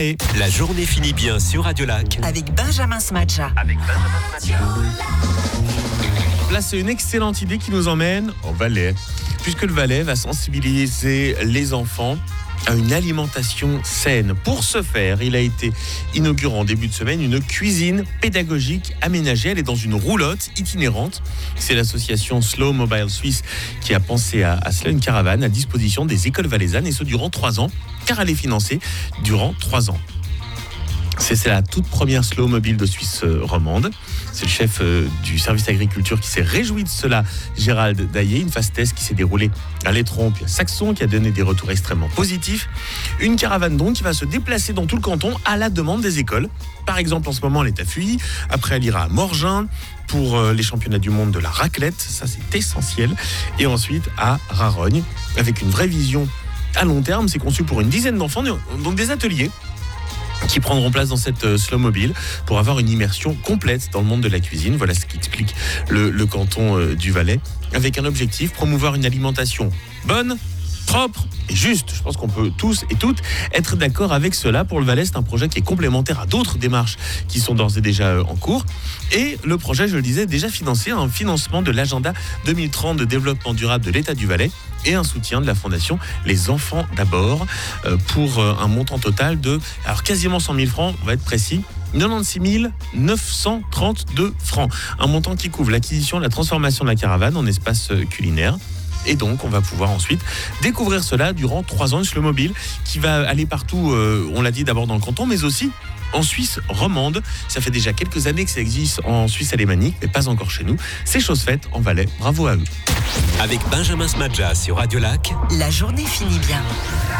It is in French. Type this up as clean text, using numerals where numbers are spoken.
Et la journée finit bien sur Radio Lac. Avec Benjamin Smadja. Là, c'est une excellente idée qui nous emmène au Valais, puisque le Valais va sensibiliser les enfants à une alimentation saine. Pour ce faire, il a été inauguré en début de semaine une cuisine pédagogique aménagée. Elle est dans une roulotte itinérante. C'est l'association Slow Mobile Suisse qui a pensé à cela, une caravane à disposition des écoles valaisannes, et ce durant 3 ans, car elle est financée durant 3 ans. C'est la toute première slow mobile de Suisse romande. C'est le chef du service agriculture qui s'est réjoui de cela, Gérald Daillé. Une phase test qui s'est déroulée à l'Étron puis à Saxon, qui a donné des retours extrêmement positifs. Une caravane donc qui va se déplacer dans tout le canton à la demande des écoles. Par exemple, en ce moment, elle est à Fuy. Après, elle ira à Morgin pour les championnats du monde de la raclette. Ça, c'est essentiel. Et ensuite, à Rarogne, avec une vraie vision à long terme. C'est conçu pour une dizaine d'enfants, donc des ateliers qui prendront place dans cette slow mobile pour avoir une immersion complète dans le monde de la cuisine. Voilà ce qu'explique le canton du Valais, avec un objectif: promouvoir une alimentation bonne, propre et juste. Je pense qu'on peut tous et toutes être d'accord avec cela. Pour le Valais, c'est un projet qui est complémentaire à d'autres démarches qui sont d'ores et déjà en cours. Et le projet, je le disais, est déjà financé, un financement de l'agenda 2030 de développement durable de l'État du Valais et un soutien de la fondation Les Enfants d'abord pour un montant total de, alors quasiment 100 000 francs, on va être précis, 96 932 francs. Un montant qui couvre l'acquisition et la transformation de la caravane en espace culinaire. Et donc, on va pouvoir ensuite découvrir cela durant 3 ans, une slow mobile qui va aller partout, on l'a dit, d'abord dans le canton, mais aussi en Suisse romande. Ça fait déjà quelques années que ça existe en Suisse alémanique, mais pas encore chez nous. C'est chose faite en Valais. Bravo à eux. Avec Benjamin Smadja sur Radio Lac. La journée finit bien.